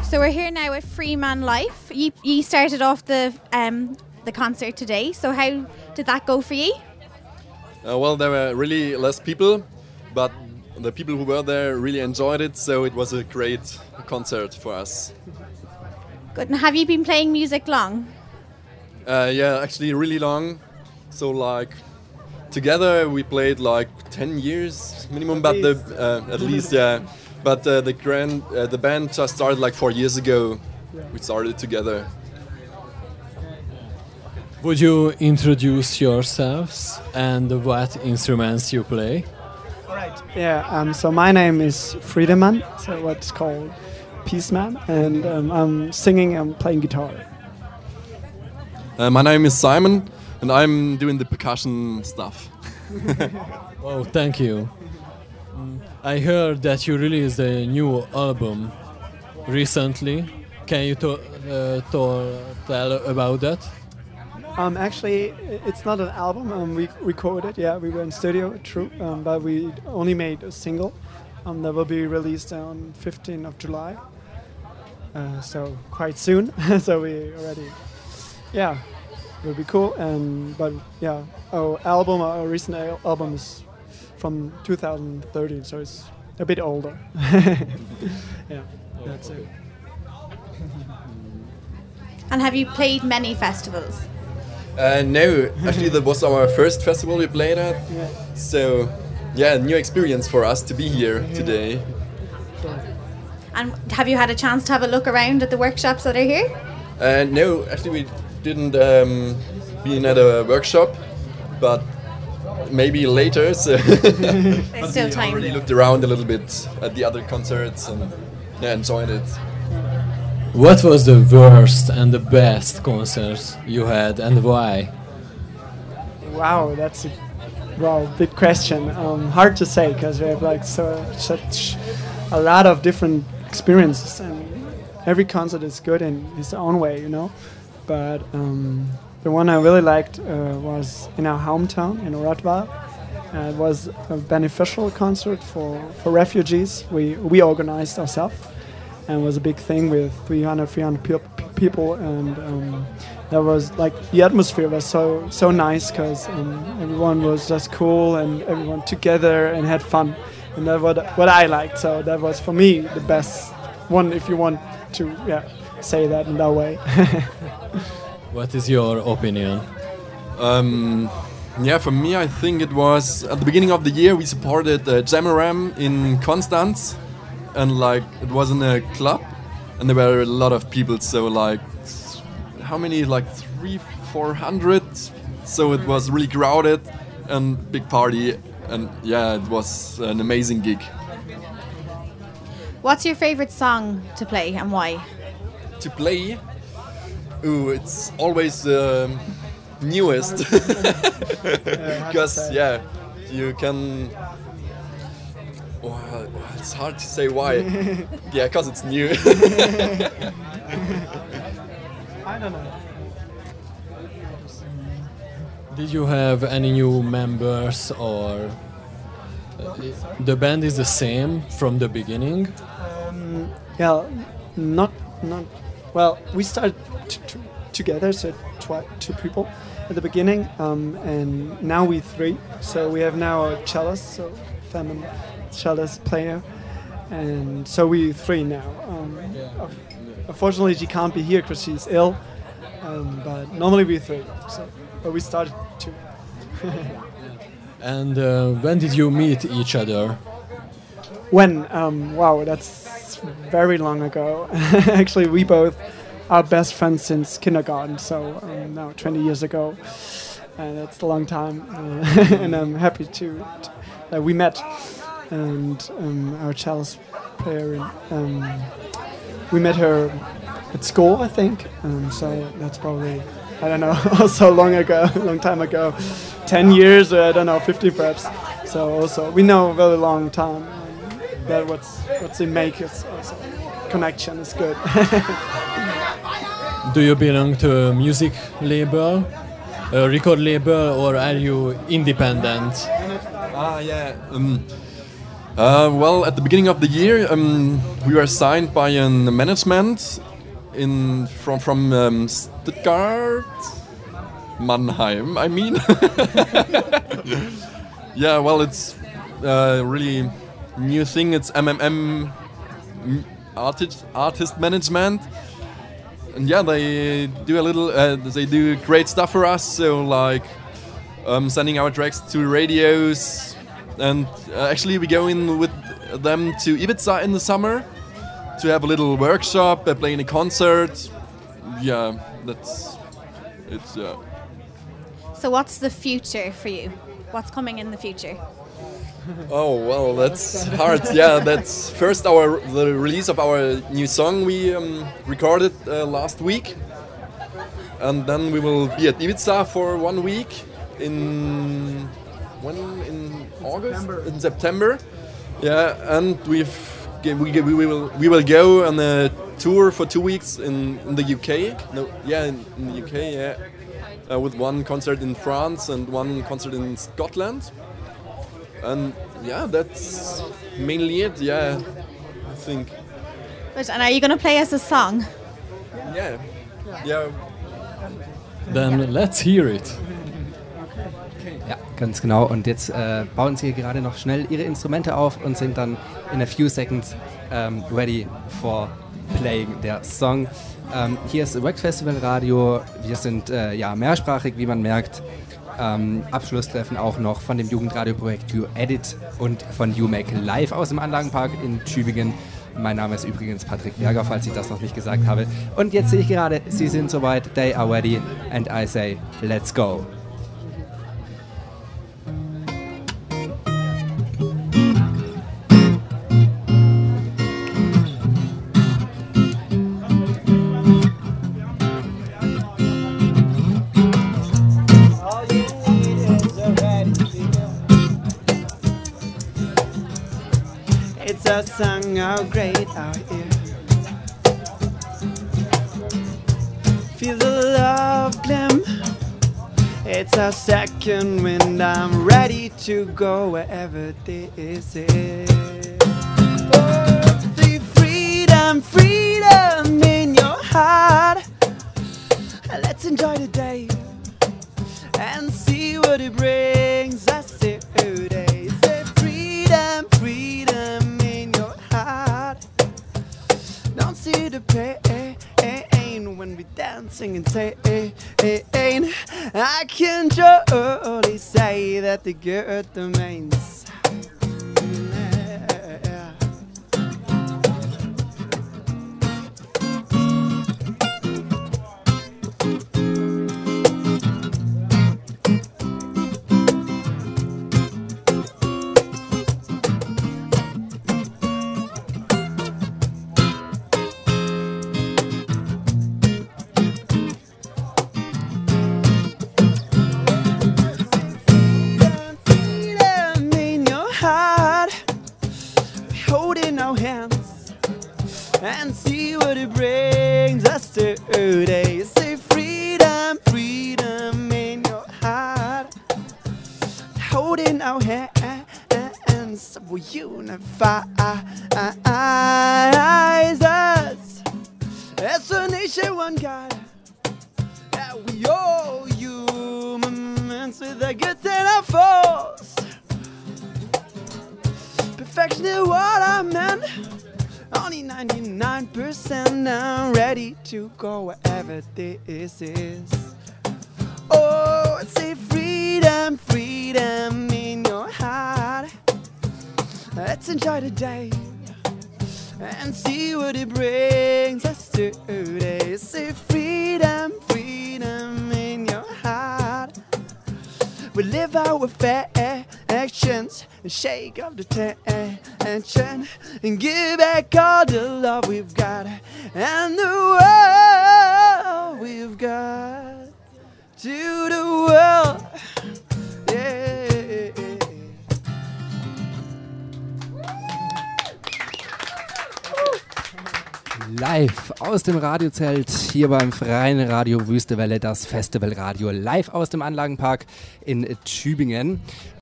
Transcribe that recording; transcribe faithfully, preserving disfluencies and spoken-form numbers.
So we're here now at Free Man Life. You, you started off the um, the concert today. So how did that go for you? Uh, well, there were really less people, but the people who were there really enjoyed it. So it was a great concert for us. Good. And have you been playing music long? Uh, yeah, actually really long. So like together we played like ten years minimum, but the uh, at least yeah. But uh, the grand uh, the band just started like four years ago. We started together. Would you introduce yourselves and what instruments you play? All right. Yeah. Um, so my name is Friedemann. So what's called Peaceman, and um, I'm singing and playing guitar. Uh, my name is Simon, and I'm doing the percussion stuff. Oh, thank you. Mm, I heard that you released a new album recently. Can you to, uh, to tell about that? Um, actually, it's not an album. Um, we recorded. Yeah, we were in studio, true. Um, but we only made a single. Um, that will be released on fifteenth of July. Uh, so quite soon. So we already, yeah, will be cool. And but yeah, our album, our recent al- album is from two thousand thirteen, so it's a bit older. Yeah, that's it. And have you played many festivals? Uh, no, actually that was our first festival we played at. Yeah. So yeah, new experience for us to be here today. And have you had a chance to have a look around at the workshops that are here? Uh, no, actually we didn't um, been at a workshop, but maybe later. So There's still we time. already looked around a little bit at the other concerts and yeah, enjoyed it. What was the worst and the best concert you had, and why? Wow, that's a wow big question. Um, hard to say because we have like so such a lot of different experiences, and every concert is good in its own way, you know. But um, the one I really liked uh, was in our hometown in Oratval. Uh, it was a beneficial concert for, for refugees. We we organized ourselves, and it was a big thing with three hundred, four hundred pe- people, and um, that was like the atmosphere was so so nice because um, everyone was just cool and everyone together and had fun. And that's what, what I liked. So that was for me the best one, if you want to yeah, say that in that way. What is your opinion? Um, yeah, for me I think it was at the beginning of the year we supported uh, Jamaram in Konstanz, and like it was in a club and there were a lot of people, so like how many, like three, four hundred, so it was really crowded and big party. And yeah, it was an amazing gig. What's your favorite song to play and why? To play, ooh, it's always the um, newest. Because yeah, you can. Well, it's hard to say why. Yeah, because it's new. I don't know. Did you have any new members, or uh, the band is the same from the beginning? Um, yeah, not not. Well, we started t- t- together, so twi- two people at the beginning, um, and now we three. So we have now a cellist, so feminine cellist player, and so we three now. Um, yeah. Unfortunately, she can't be here because she's ill, um, but normally we three. So, but we started two. And uh, when did you meet each other? When? Um, wow, that's very long ago. Actually, we both are best friends since kindergarten, so um, now twenty years ago. And that's a long time. Uh, and I'm happy to, to that we met. And um, our cellist player, um, we met her at school, I think. Um, so that's probably, I don't know, also long ago, long time ago. ten years, or I don't know, fifty perhaps. So also, we know a very long time. Um, that what's what's in make is also connection is good. Do you belong to a music label, a record label, or are you independent? Ah, yeah. Um, Uh, well, at the beginning of the year, um, we were signed by a management in from from um, Stuttgart, Mannheim. I mean, yeah. Well, it's a really new thing. It's M M M artist artist management, and yeah, they do a little. Uh, they do great stuff for us. So like um, sending our tracks to radios. And uh, actually we go in with them to Ibiza in the summer to have a little workshop, uh, playing a concert. Yeah, that's it's. Uh, So what's the future for you? What's coming in the future? oh well, that's hard. Yeah, that's first our the release of our new song we um, recorded uh, last week, and then we will be at Ibiza for one week in. When in August, September. in September, yeah, and we've we we will we will go on a tour for two weeks in, in the U K. No, yeah, in, in the U K, yeah, uh, with one concert in France and one concert in Scotland, and yeah, that's mainly it. Yeah, I think. Good. And are you going to play us a song? Yeah, yeah. Then let's hear it. Ja, ganz genau. Und jetzt äh, bauen sie hier gerade noch schnell ihre Instrumente auf und sind dann in a few seconds ähm, ready for playing their song. Ähm, hier ist Wax Festival Radio. Wir sind äh, ja mehrsprachig, wie man merkt. Ähm, Abschlusstreffen auch noch von dem Jugendradioprojekt You Edit und von You Make Live aus dem Anlagenpark in Tübingen. Mein Name ist übrigens Patrick Berger, falls ich das noch nicht gesagt habe. Und jetzt sehe ich gerade, sie sind soweit. They are ready and I say, let's go. It's a song out great out here. Feel the love glim. It's a second wind. I'm ready to go wherever this is. Oh, the freedom, freedom in your heart. Let's enjoy the day and see what it brings us today. Say freedom, freedom in your heart. Don't see the pain when we dancing and say, I can surely say that the good remains. Yeah. And see what it brings us today. Say freedom, freedom in your heart. Holding our hands, we unify us as a nation, one God. And we all humans with a good and a force. Perfection is what I meant. Only ninety-nine percent I'm ready to go wherever this is. Oh, say freedom, freedom in your heart. Let's enjoy the day and see what it brings us today. Say freedom, freedom in your heart. We live our affections and shake off the tension and give back all the love we've got and the world we've got to the world. Yeah. Live aus dem Radiozelt hier beim Freien Radio Wüstewelle, das Festivalradio live aus dem Anlagenpark in Tübingen.